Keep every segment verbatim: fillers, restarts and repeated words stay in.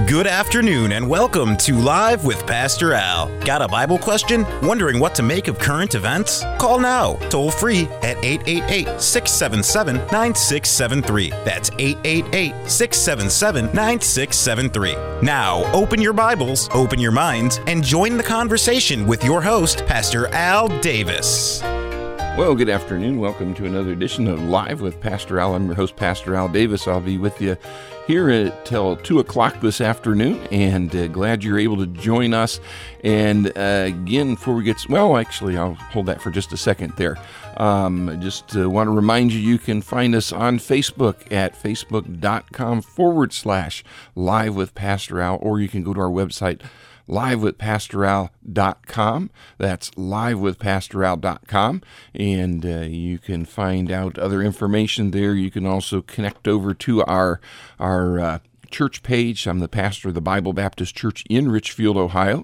Good afternoon and welcome to Live with Pastor Al. Got a Bible question? Wondering what to make of current events? Call now, toll free at eight eight eight, six seven seven, nine six seven three. That's eight eight eight, six seven seven, nine six seven three. Now, open your Bibles, open your minds, and join the conversation with your host, Pastor Al Davis. Well, good afternoon. Welcome to another edition of Live with Pastor Al. I'm your host, Pastor Al Davis. I'll be with you here until two o'clock this afternoon, and uh, glad you're able to join us. And uh, again, before we get, well, actually, I'll hold that for just a second there. Um, I just uh, want to remind you, you can find us on Facebook at facebook.com forward slash Live with Pastor Al, or you can go to our website, live with pastor al dot com. That's live with pastor al dot com, and uh, you can find out other information there. You can also connect over to our our uh, church page. I'm the pastor of the Bible Baptist Church in Richfield, Ohio,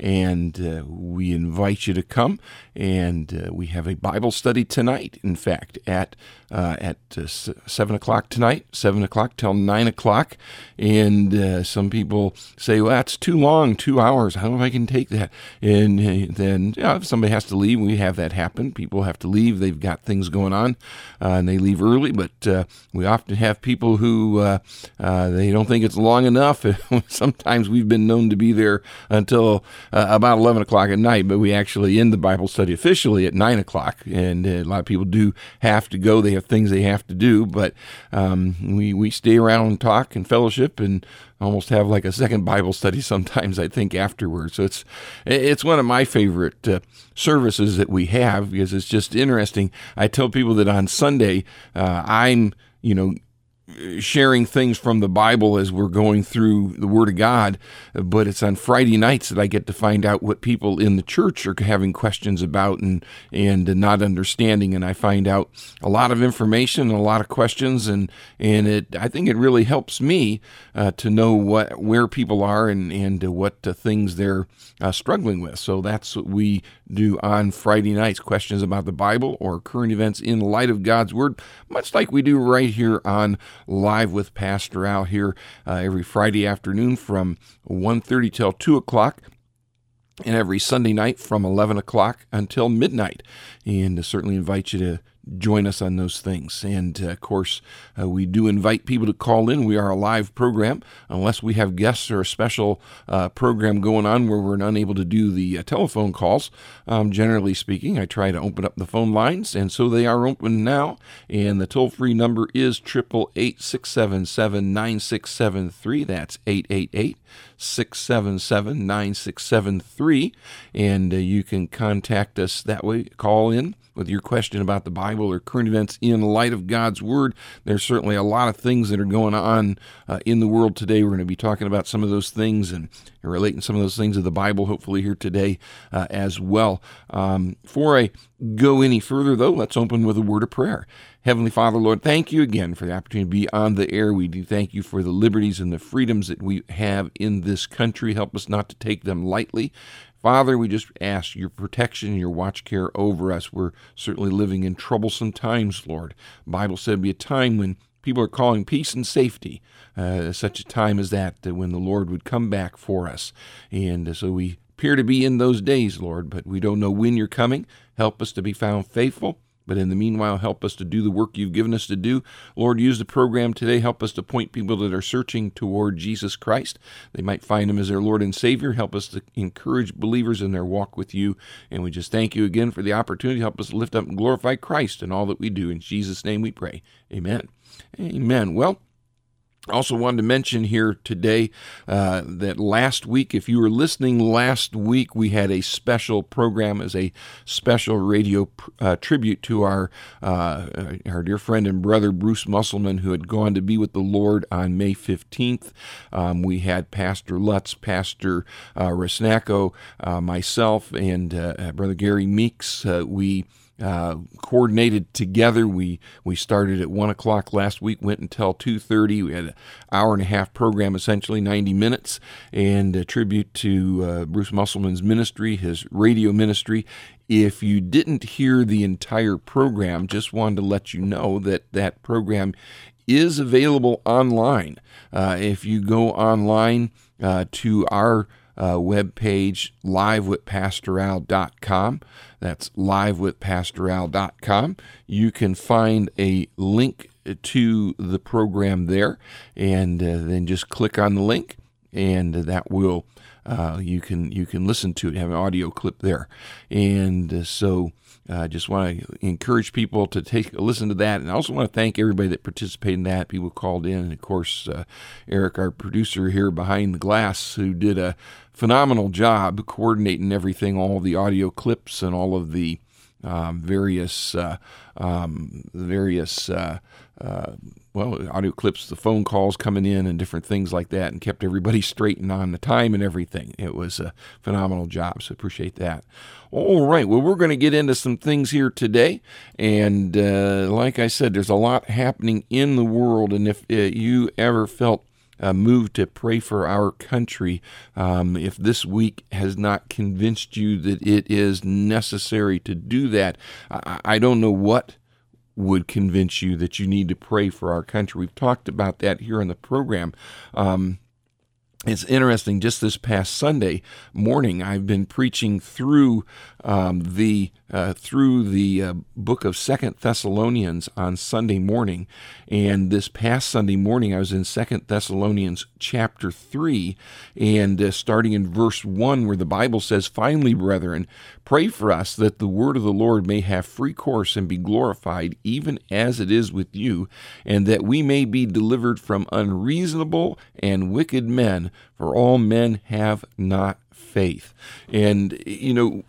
and uh, we invite you to come. And uh, we have a Bible study tonight, in fact, at uh, at uh, seven o'clock tonight, seven o'clock till nine o'clock. And uh, some people say, well, that's too long, two hours. I don't know if I can take that. And uh, then you know, if somebody has to leave, we have that happen. People have to leave. They've got things going on, uh, and they leave early. But uh, we often have people who uh, uh, they don't think it's long enough. Sometimes we've been known to be there until uh, about eleven o'clock at night, but we actually end the Bible study officially at nine o'clock, and uh, a lot of people do have to go. They have things they have to do, but um, we, we stay around and talk and fellowship and almost have like a second Bible study sometimes, I think, afterwards. So it's it's one of my favorite uh, services that we have, because it's just interesting. I tell people that on Sunday, uh, I'm, you know, sharing things from the Bible as we're going through the Word of God, but it's on Friday nights that I get to find out what people in the church are having questions about and and not understanding, and I find out a lot of information and a lot of questions, and and it I think it really helps me uh, to know what where people are and and uh, what uh, things they're uh, struggling with. So that's what we do on Friday nights: questions about the Bible or current events in light of God's Word, much like we do right here on Live with Pastor Al here uh, every Friday afternoon from one thirty till two o'clock, and every Sunday night from eleven o'clock until midnight. And I certainly invite you to join us on those things. And uh, of course, uh, we do invite people to call in. We are a live program, unless we have guests or a special uh, program going on where we're unable to do the uh, telephone calls. Um, generally speaking, I try to open up the phone lines, and so they are open now. And the toll-free number is eight eight eight, six seven seven, nine six seven three. That's eight eight eight, six seven seven, nine six seven three. And uh, you can contact us that way. Call in with your question about the Bible or current events in light of God's Word. There's certainly a lot of things that are going on uh, in the world today. We're going to be talking about some of those things and relating some of those things to the Bible, hopefully here today uh, as well. Um, before I go any further, though, let's open with a word of prayer. Heavenly Father, Lord, thank you again for the opportunity to be on the air. We do thank you for the liberties and the freedoms that we have in this country. Help us not to take them lightly. Father, we just ask your protection and your watch care over us. We're certainly living in troublesome times, Lord. The Bible said it'd be a time when people are calling peace and safety, uh, such a time as that, that when the Lord would come back for us. And uh, so we appear to be in those days, Lord, but we don't know when you're coming. Help us to be found faithful. But in the meanwhile, help us to do the work you've given us to do. Lord, use the program today. Help us to point people that are searching toward Jesus Christ. They might find him as their Lord and Savior. Help us to encourage believers in their walk with you. And we just thank you again for the opportunity. Help us to lift up and glorify Christ in all that we do. In Jesus' name we pray. Amen. Amen. Well, also wanted to mention here today uh, that last week, if you were listening last week, we had a special program as a special radio uh, tribute to our uh, our dear friend and brother Bruce Musselman, who had gone to be with the Lord on May fifteenth. Um, we had Pastor Lutz, Pastor uh, Resnacko, uh, myself, and uh, Brother Gary Meeks. Uh, we Uh, coordinated together. We we started at one o'clock last week, went until two thirty. We had an hour and a half program, essentially ninety minutes, and a tribute to uh, Bruce Musselman's ministry, his radio ministry. If you didn't hear the entire program, just wanted to let you know that that program is available online. Uh, if you go online uh, to our uh, webpage, live with pastor al dot com, that's live with pastor al dot com, you can find a link to the program there, and uh, then just click on the link, and that will uh, you can you can listen to it. Have an audio clip there, and uh, so I uh, just want to encourage people to take a listen to that, and I also want to thank everybody that participated in that. People called in, and of course uh, Eric, our producer here behind the glass, who did a phenomenal job coordinating everything, all the audio clips and all of the um, various uh, um, various. Uh, Uh, well, audio clips, the phone calls coming in and different things like that, and kept everybody straight and on the time and everything. It was a phenomenal job, so appreciate that. All right, well, we're going to get into some things here today, and uh, like I said, there's a lot happening in the world, and if uh, you ever felt Uh, moved to pray for our country, um, if this week has not convinced you that it is necessary to do that, I, I don't know what would convince you that you need to pray for our country. We've talked about that here on the program. Um, it's interesting, just this past Sunday morning, I've been preaching through um, the uh, through the uh, book of Second Thessalonians on Sunday morning, and this past Sunday morning I was in Second Thessalonians chapter three, and uh, starting in verse one, where the Bible says, "Finally, brethren, pray for us that the word of the Lord may have free course and be glorified, even as it is with you, and that we may be delivered from unreasonable and wicked men, for all men have not faith." And, you know,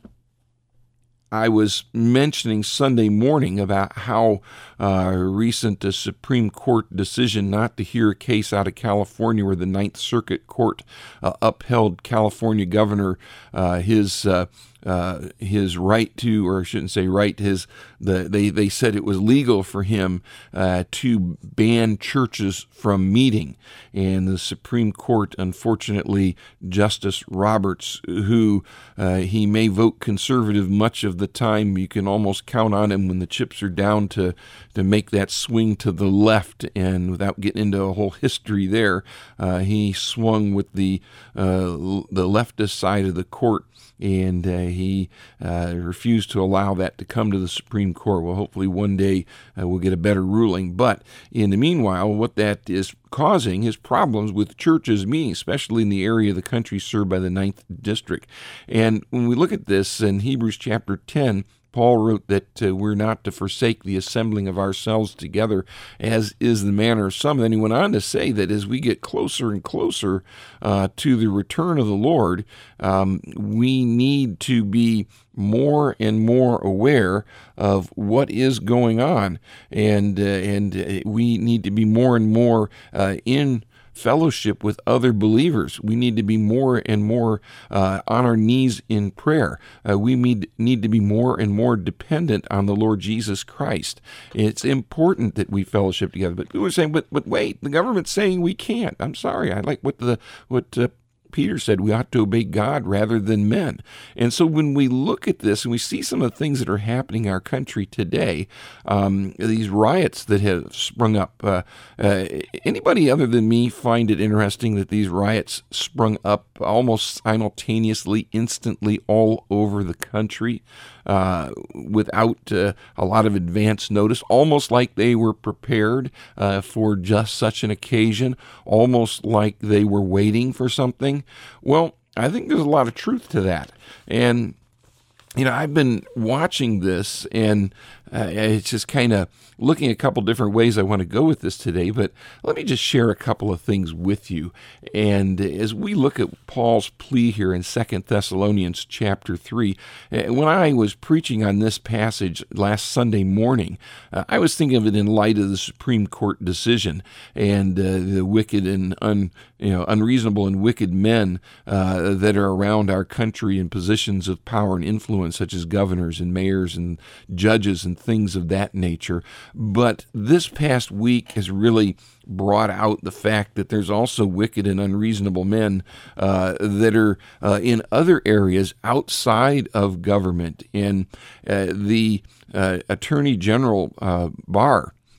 I was mentioning Sunday morning about how uh, recent a Supreme Court decision not to hear a case out of California where the Ninth Circuit Court uh, upheld California Governor uh, his uh, uh, his right to, or I shouldn't say right, his the they they said it was legal for him uh, to ban churches from meeting, and the Supreme Court, unfortunately, Justice Roberts, who uh, he may vote conservative much of the time, you can almost count on him when the chips are down to to make that swing to the left, and without getting into a whole history there, uh, he swung with the uh, the leftist side of the court, and uh, he uh, refused to allow that to come to the Supreme Court. Well, hopefully one day uh, we'll get a better ruling. But in the meanwhile, what that is causing is problems with churches meeting, especially in the area of the country served by the ninth District. And when we look at this in Hebrews chapter ten, Paul wrote that uh, we're not to forsake the assembling of ourselves together, as is the manner of some. And then he went on to say that as we get closer and closer uh, to the return of the Lord, um, we need to be more and more aware of what is going on, and uh, and uh, we need to be more and more uh, in fellowship with other believers. We need to be more and more uh, on our knees in prayer. Uh, we need, need to be more and more dependent on the Lord Jesus Christ. It's important that we fellowship together. But people are saying, but but wait, the government's saying we can't. I'm sorry. I like what the what uh, Peter said, we ought to obey God rather than men. And so when we look at this and we see some of the things that are happening in our country today, um, these riots that have sprung up, uh, uh, anybody other than me find it interesting that these riots sprung up almost simultaneously, instantly all over the country uh, without uh, a lot of advance notice, almost like they were prepared uh, for just such an occasion, almost like they were waiting for something. Well, I think there's a lot of truth to that. And, you know, I've been watching this, and uh, it's just kind of looking at a couple different ways I want to go with this today, but let me just share a couple of things with you. And as we look at Paul's plea here in Second Thessalonians chapter three, when I was preaching on this passage last Sunday morning, uh, I was thinking of it in light of the Supreme Court decision and uh, the wicked and un, you know, unreasonable and wicked men uh, that are around our country in positions of power and influence, such as governors and mayors and judges and things of that nature. But this past week has really brought out the fact that there's also wicked and unreasonable men uh, that are uh, in other areas outside of government. And uh, the uh, Attorney General uh, Barr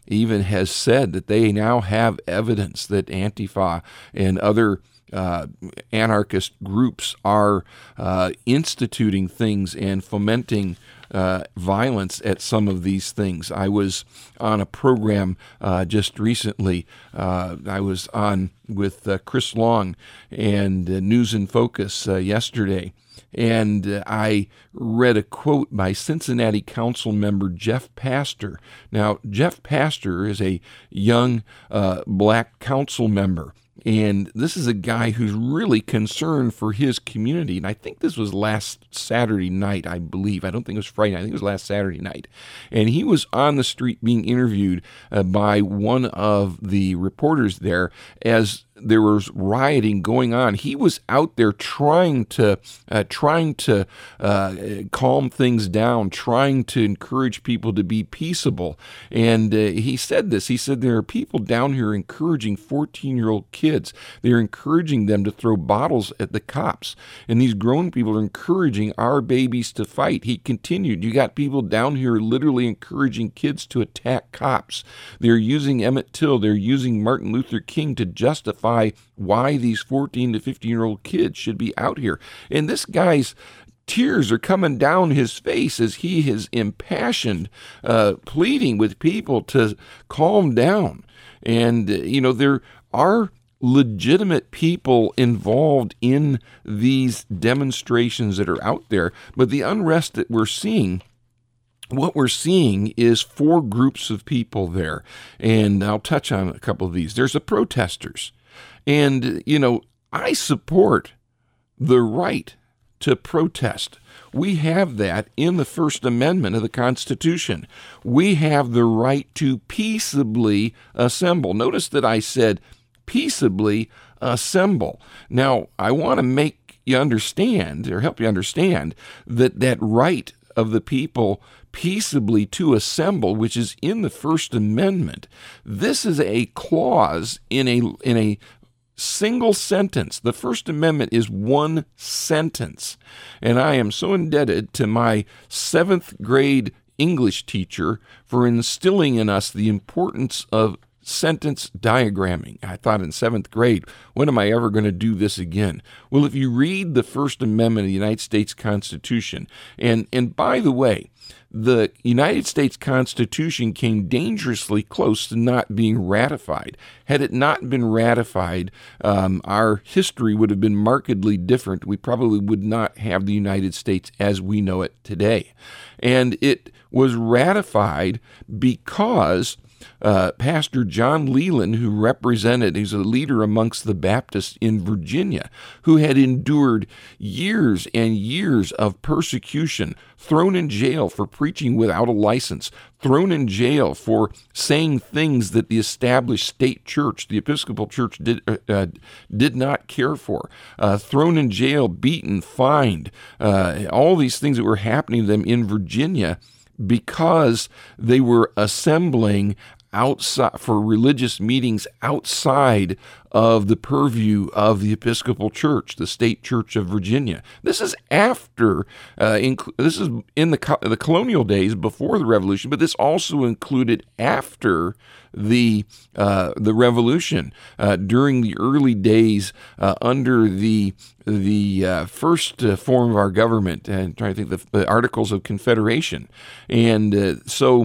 even has said that they now have evidence that Antifa and other Uh, anarchist groups are uh, instituting things and fomenting uh, violence at some of these things. I was on a program uh, just recently. Uh, I was on with uh, Chris Long and uh, News in Focus uh, yesterday, and uh, I read a quote by Cincinnati Council member Jeff Pastor. Now, Jeff Pastor is a young uh, black council member. And this is a guy who's really concerned for his community. And I think this was last Saturday night, I believe. I don't think it was Friday night. I think it was last Saturday night. And he was on the street being interviewed uh, by one of the reporters there as there was rioting going on. He was out there trying to uh, trying to uh, calm things down, trying to encourage people to be peaceable. And uh, he said this. He said, there are people down here encouraging fourteen-year-old kids. They're encouraging them to throw bottles at the cops. And these grown people are encouraging our babies to fight. He continued, you got people down here literally encouraging kids to attack cops. They're using Emmett Till. They're using Martin Luther King to justify why these fourteen to fifteen-year-old kids should be out here. And this guy's tears are coming down his face as he is impassioned, uh, pleading with people to calm down. And, uh, you know, there are legitimate people involved in these demonstrations that are out there, but the unrest that we're seeing, what we're seeing is four groups of people there. And I'll touch on a couple of these. There's the protesters. And, you know, I support the right to protest. We have that in the First Amendment of the Constitution. We have the right to peaceably assemble. Notice that I said peaceably assemble. Now, I want to make you understand, or help you understand, that that right of the people peaceably to assemble, which is in the First Amendment, this is a clause in a in a single sentence. The First Amendment is one sentence. And I am so indebted to my seventh grade English teacher for instilling in us the importance of sentence diagramming. I thought in seventh grade, when am I ever going to do this again? Well, if you read the First Amendment of the United States Constitution, and, and by the way, the United States Constitution came dangerously close to not being ratified. Had it not been ratified, um, our history would have been markedly different. We probably would not have the United States as we know it today. And it was ratified because Uh, Pastor John Leland, who represented, he's a leader amongst the Baptists in Virginia, who had endured years and years of persecution, thrown in jail for preaching without a license, thrown in jail for saying things that the established state church, the Episcopal Church, did uh, did not care for, uh, thrown in jail, beaten, fined, uh, all these things that were happening to them in Virginia because they were assembling outside for religious meetings outside of the purview of the Episcopal Church, the state church of Virginia. This is after, uh, inc- this is in the co- the colonial days before the Revolution, but this also included after the uh, the Revolution, uh, during the early days uh, under the the uh, first uh, form of our government. And I'm trying to think the, the Articles of Confederation, and uh, so.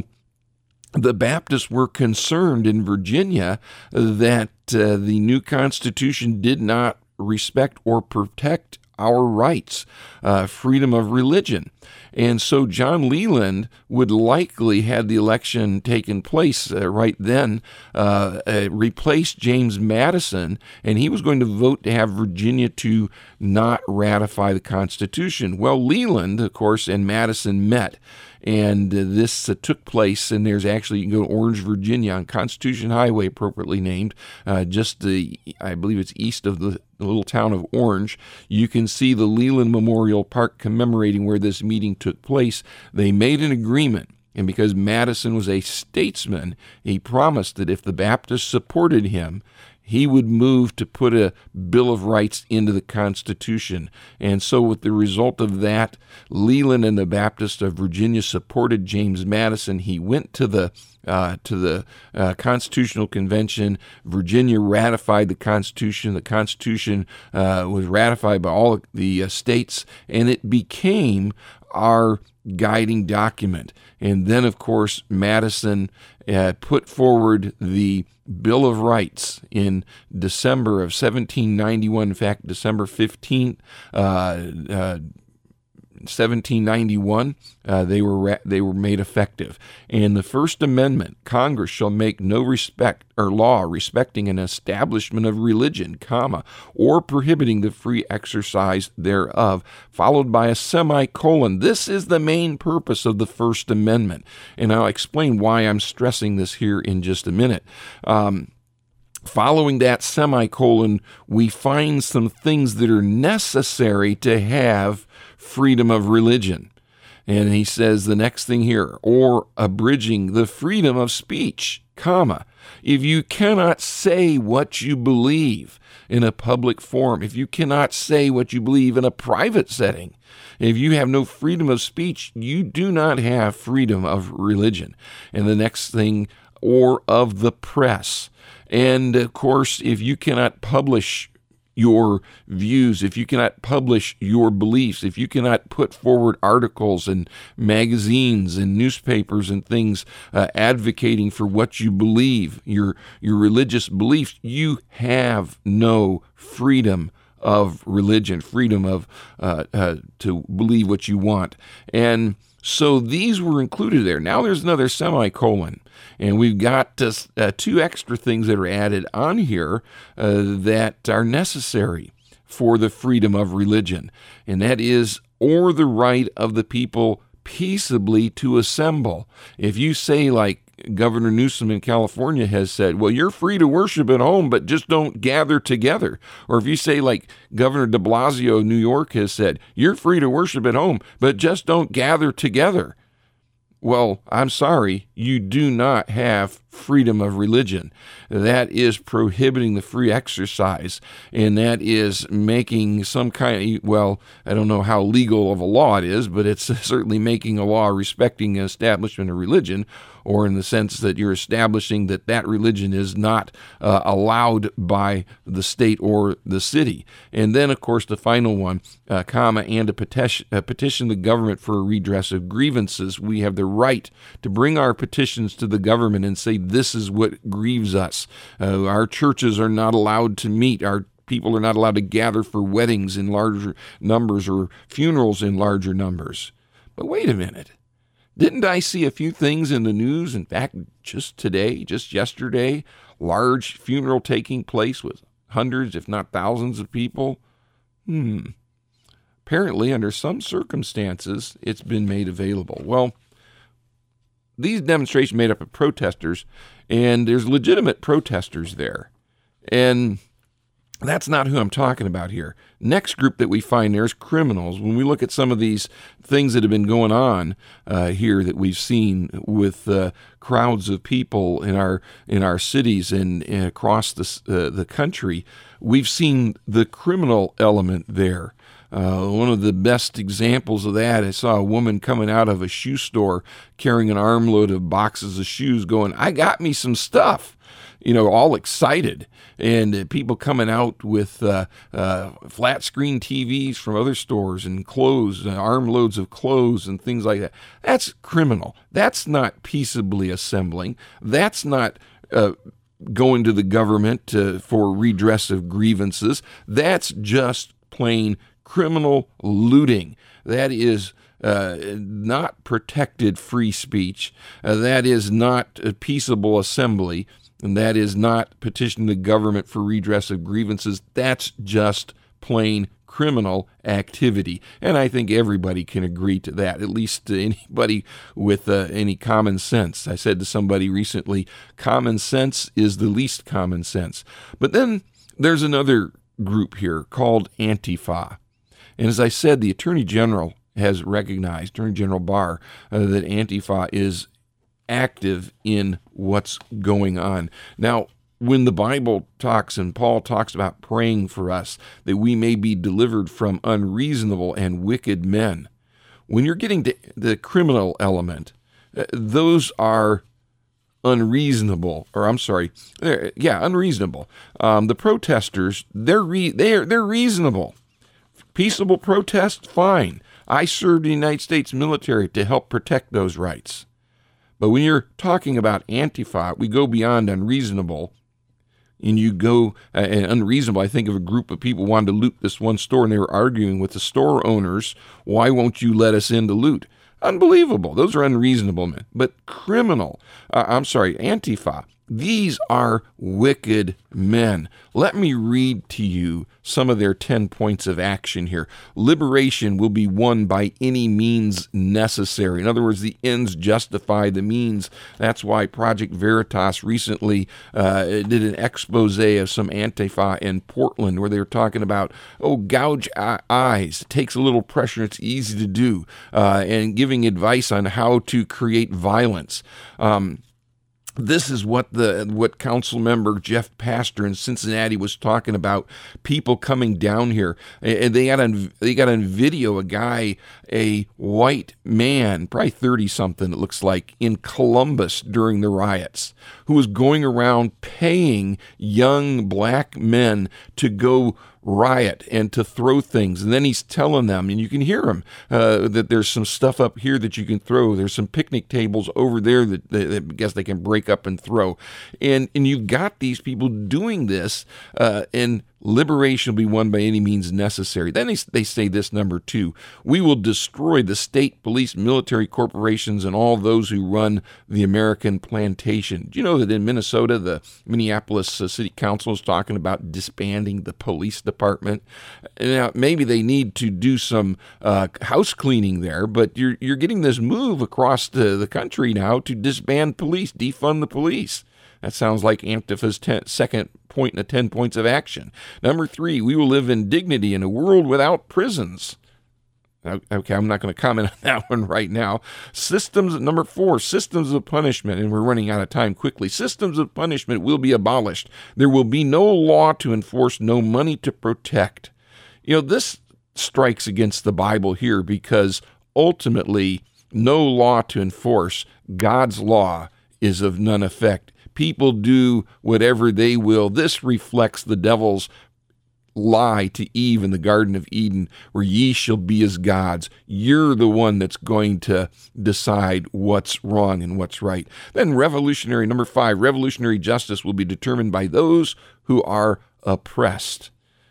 The Baptists were concerned in Virginia that uh, the new Constitution did not respect or protect our rights, uh, freedom of religion. And so John Leland would likely, had the election taken place uh, right then, uh, uh, replace James Madison, and he was going to vote to have Virginia to not ratify the Constitution. Well, Leland, of course, and Madison met. And uh, this uh, took place, and there's actually, you can go to Orange, Virginia, on Constitution Highway, appropriately named, uh, just the, I believe it's east of the, the little town of Orange. You can see the Leland Memorial Park commemorating where this meeting took place. They made an agreement, and because Madison was a statesman, he promised that if the Baptists supported him, he would move to put a Bill of Rights into the Constitution. And so with the result of that, Leland and the Baptists of Virginia supported James Madison. He went to the uh, to the uh, Constitutional Convention. Virginia ratified the Constitution. The Constitution uh, was ratified by all the uh, states, and it became our guiding document. And then, of course, Madison uh, put forward the Bill of Rights in December of seventeen ninety-one. In fact, December fifteenth, uh, uh, seventeen ninety-one, uh, they were ra- they were made effective. And the First Amendment, Congress shall make no respect or law respecting an establishment of religion, comma, or prohibiting the free exercise thereof, followed by a semicolon. This is the main purpose of the First Amendment. And I'll explain why I'm stressing this here in just a minute. Um, Following that semicolon, we find some things that are necessary to have freedom of religion. And he says the next thing here, or abridging the freedom of speech, comma. If you cannot say what you believe in a public forum, if you cannot say what you believe in a private setting, if you have no freedom of speech, you do not have freedom of religion. And the next thing, or of the press. And, of course, if you cannot publish your views, if you cannot publish your beliefs, if you cannot put forward articles and magazines and newspapers and things uh, advocating for what you believe, your your religious beliefs, you have no freedom of religion, freedom of uh, uh, to believe what you want. And so these were included there. Now there's another semicolon, and we've got uh, uh, two extra things that are added on here uh, that are necessary for the freedom of religion, and that is, or the right of the people peaceably to assemble. If you say, like Governor Newsom in California has said, well, you're free to worship at home, but just don't gather together. Or if you say, like Governor de Blasio of New York has said, you're free to worship at home, but just don't gather together. Well, I'm sorry, you do not have freedom of religion. That is prohibiting the free exercise, and that is making some kind of, well, I don't know how legal of a law it is, but it's certainly making a law respecting an establishment of religion, or in the sense that you're establishing that that religion is not uh, allowed by the state or the city. And then, of course, the final one, uh, comma, and a petition, uh, petition the government for a redress of grievances. We have the right to bring our petitions to the government and say, this is what grieves us. Uh, our churches are not allowed to meet. Our people are not allowed to gather for weddings in larger numbers or funerals in larger numbers. But wait a minute. Didn't I see a few things in the news? In fact, just today, just yesterday, large funeral taking place with hundreds, if not thousands of people. Hmm. Apparently, under some circumstances, it's been made available. Well, these demonstrations made up of protesters, and there's legitimate protesters there. And that's not who I'm talking about here. Next group that we find there is criminals. When we look at some of these things that have been going on uh, here that we've seen with uh, crowds of people in our in our cities and, and across the uh, the country, we've seen the criminal element there. Uh, one of the best examples of that, I saw a woman coming out of a shoe store carrying an armload of boxes of shoes going, I got me some stuff, you know, all excited. And uh, people coming out with uh, uh, flat screen T Vs from other stores and clothes, uh, armloads of clothes and things like that. That's criminal. That's not peaceably assembling. That's not uh, going to the government to, for redress of grievances. That's just plain criminal looting. That is uh, not protected free speech. Uh, that is not a peaceable assembly. And that is not petitioning the government for redress of grievances. That's just plain criminal activity. And I think everybody can agree to that, at least anybody with uh, any common sense. I said to somebody recently, common sense is the least common sense. But then there's another group here called Antifa. And as I said, the Attorney General has recognized, Attorney General Barr, uh, that Antifa is active in what's going on. Now, when the Bible talks and Paul talks about praying for us, that we may be delivered from unreasonable and wicked men, when you're getting to the criminal element, uh, those are unreasonable, or I'm sorry, yeah, unreasonable. Um, the protesters, they're re- they're they're reasonable. Peaceable protest, fine. I served in the United States military to help protect those rights. But when you're talking about Antifa, we go beyond unreasonable, and you go uh, and unreasonable. I think of a group of people wanted to loot this one store, and they were arguing with the store owners, why won't you let us in to loot? Unbelievable. Those are unreasonable men. But criminal, uh, I'm sorry, Antifa, these are wicked men. Let me read to you some of their ten points of action here. Liberation will be won by any means necessary. In other words, the ends justify the means. That's why Project Veritas recently uh, did an expose of some Antifa in Portland where they were talking about, oh, gouge eyes. It takes a little pressure. It's easy to do. Uh, and giving advice on how to create violence. Um, This is what the what Council Member Jeff Pastor in Cincinnati was talking about. People coming down here, and they got on they got on video a guy, a white man, probably thirty something, it looks like, in Columbus during the riots, who was going around paying young black men to go riot and to throw things. And then he's telling them, and you can hear him, uh, that there's some stuff up here that you can throw. There's some picnic tables over there that, that, that I guess they can break up and throw. And and you've got these people doing this, uh, and liberation will be won by any means necessary. Then they, they say this, number two, we will destroy the state, police, military corporations, and all those who run the American plantation. Do you know that in Minnesota, the Minneapolis uh, City Council is talking about disbanding the police department? Now, maybe they need to do some uh, house cleaning there, but you're you're getting this move across the, the country now to disband police, defund the police. That sounds like Antifa's ten, second point in the ten points of action. Number three, we will live in dignity in a world without prisons. Okay, I'm not going to comment on that one right now. Systems, number four, systems of punishment, and we're running out of time quickly. Systems of punishment will be abolished. There will be no law to enforce, no money to protect. You know, this strikes against the Bible here because ultimately, no law to enforce. God's law is of none effect. People do whatever they will. This reflects the devil's lie to Eve in the Garden of Eden, where ye shall be as gods. You're the one that's going to decide what's wrong and what's right. Then revolutionary, number five, revolutionary justice will be determined by those who are oppressed.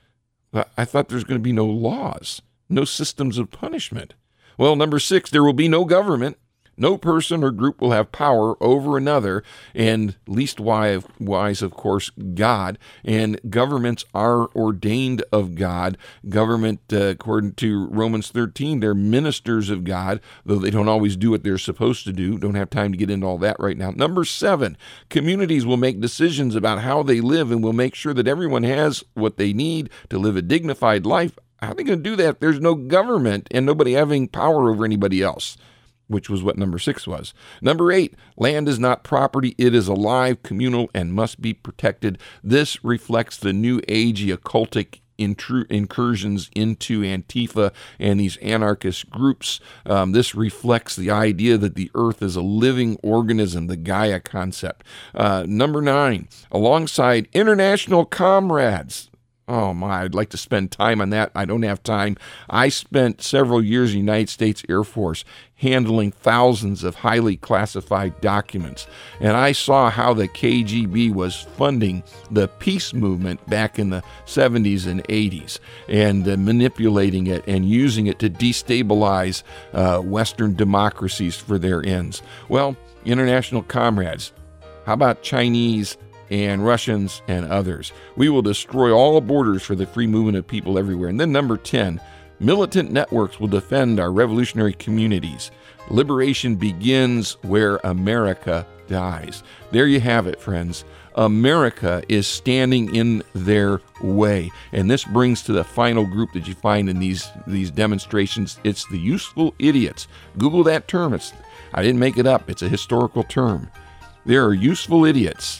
I thought there's going to be no laws, no systems of punishment. Well, number six, there will be no government. No person or group will have power over another, and least wise, of course, God. And governments are ordained of God. Government, uh, according to Romans thirteen, they're ministers of God, though they don't always do what they're supposed to do. Don't have time to get into all that right now. Number seven, communities will make decisions about how they live and will make sure that everyone has what they need to live a dignified life. How are they going to do that if there's no government and nobody having power over anybody else? Which was what number six was. Number eight, land is not property. It is alive, communal, and must be protected. This reflects the new agey occultic intru- incursions into Antifa and these anarchist groups. Um, this reflects the idea that the earth is a living organism, the Gaia concept. Uh, number nine, alongside international comrades. Oh my, I'd like to spend time on that. I don't have time. I spent several years in the United States Air Force handling thousands of highly classified documents. And I saw how the K G B was funding the peace movement back in the seventies and eighties and uh, manipulating it and using it to destabilize uh, Western democracies for their ends. Well, international comrades, how about Chinese and Russians and others? We will destroy all borders for the free movement of people everywhere. And then number ten, militant networks will defend our revolutionary communities. Liberation begins where America dies. There you have it, friends. America is standing in their way. And this brings to the final group that you find in these, these demonstrations. It's the useful idiots. Google that term. It's, I didn't make it up. It's a historical term. There are useful idiots.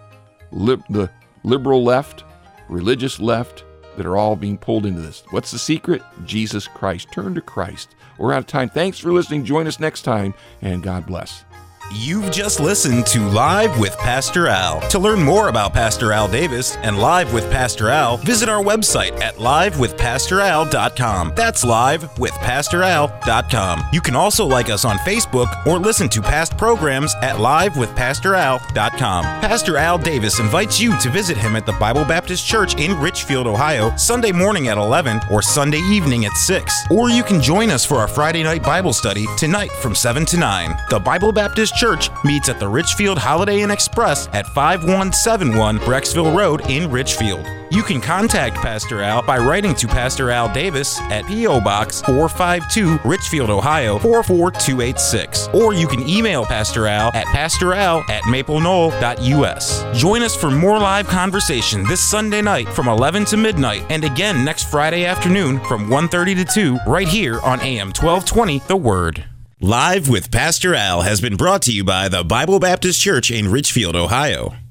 Lib- the liberal left, religious left, that are all being pulled into this. What's the secret? Jesus Christ. Turn to Christ. We're out of time. Thanks for listening. Join us next time, and God bless. You've just listened to Live with Pastor Al. To learn more about Pastor Al Davis and Live with Pastor Al, visit our website at live with pastor al dot com. That's live with pastor al dot com. You can also like us on Facebook or listen to past programs at live with pastor al dot com. Pastor Al Davis invites you to visit him at the Bible Baptist Church in Richfield, Ohio, Sunday morning at eleven or Sunday evening at six. Or you can join us for our Friday night Bible study tonight from seven to nine. The Bible Baptist Church meets at the Richfield Holiday Inn Express at five one seven one Brecksville Road in Richfield. You can contact Pastor Al by writing to Pastor Al Davis at P O Box four five two, Richfield, Ohio four four two eight six. Or you can email Pastor Al at pastoral at maple knoll dot u s. Join us for more live conversation this Sunday night from eleven to midnight, and again next Friday afternoon from one thirty to two, right here on A M twelve twenty, The Word. Live with Pastor Al has been brought to you by the Bible Baptist Church in Richfield, Ohio.